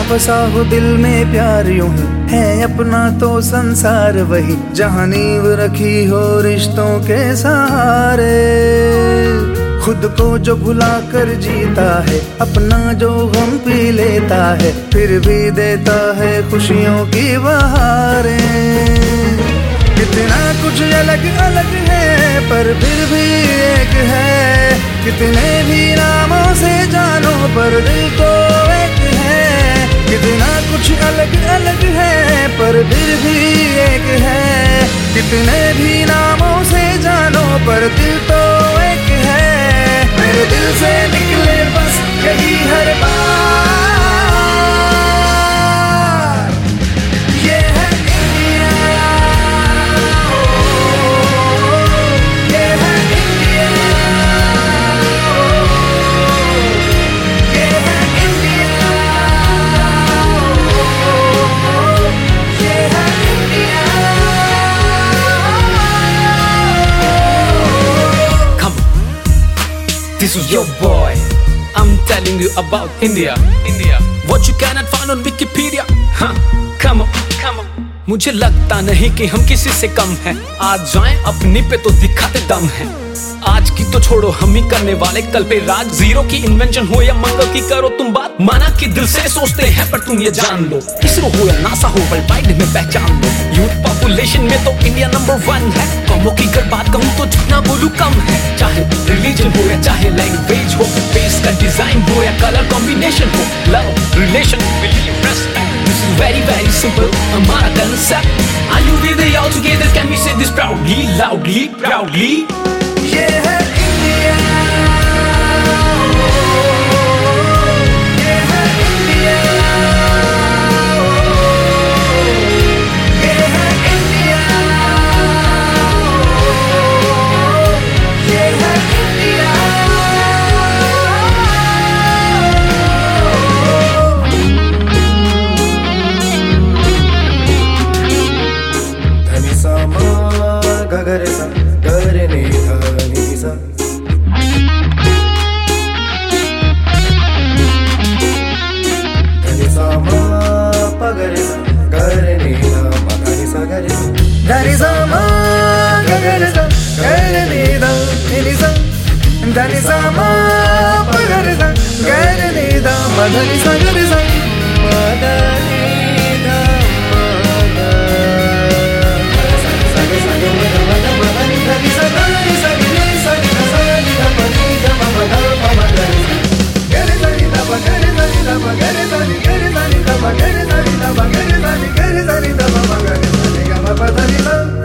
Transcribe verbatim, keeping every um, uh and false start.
बसा हो दिल में प्यार यूं ही है अपना तो संसार वही, जहाँ नींव रखी हो रिश्तों के सहारे। खुद को जो भुला कर जीता है, अपना जो गम पी लेता है, फिर भी देता है खुशियों की बहारें। कितना कुछ अलग अलग है पर फिर भी एक है, कितने भी नामों से जानो पर दिल तो एक है। कितना कुछ अलग अलग है पर फिर भी एक है, कितने भी नामों से जानो पर दिल तो एक है। मेरे दिल से निकले बस यही हर बार, ये है इंडिया, ये है इंडिया, ये है इंडिया, ये है India. Come, this is your boy. I'm telling you about India. India. What you cannot find on Wikipedia. Huh? Come on, come on. मुझे लगता नहीं कि हम किसी से कम हैं। आज जाएं अपनी पे तो दिखाते दम है। आज की तो छोड़ो हम ही करने वाले कल पे राज। जीरो की इन्वेंशन हो या मंगल की करो तुम बात, माना कि दिल से सोचते हैं पर तुम ये जान लो, इसरो हो या नासा हो वर्ल्ड वाइड में पहचान लो। यूथ पॉपुलेशन में तो इंडिया नंबर वन है। कौमों की अगर बात कहूँ तो जितना बोलूँ कम है। चाहे रिलीजन हो या चाहे लैंग्वेज हो, फेस का डिजाइन हो या कलर कॉम्बिनेशन हो, love relation believe respect, this is very very simple हमारा concept. Are you with it all together? Can we say this proudly, loudly, proudly? ये है इंडिया, ये है इंडिया, ये है इंडिया, ये है इंडिया। धनी सा मा गगर सा गरे ने धनी सा, धनी सा मा पगरे सा गरे ने धा धनी सा गरे सा, धनी सा मा गगर सा गरे ने धा धनी सा, धनी सा मा पगरे सा गरे ने धा धनी सा गरे सा, धनी धा Get it,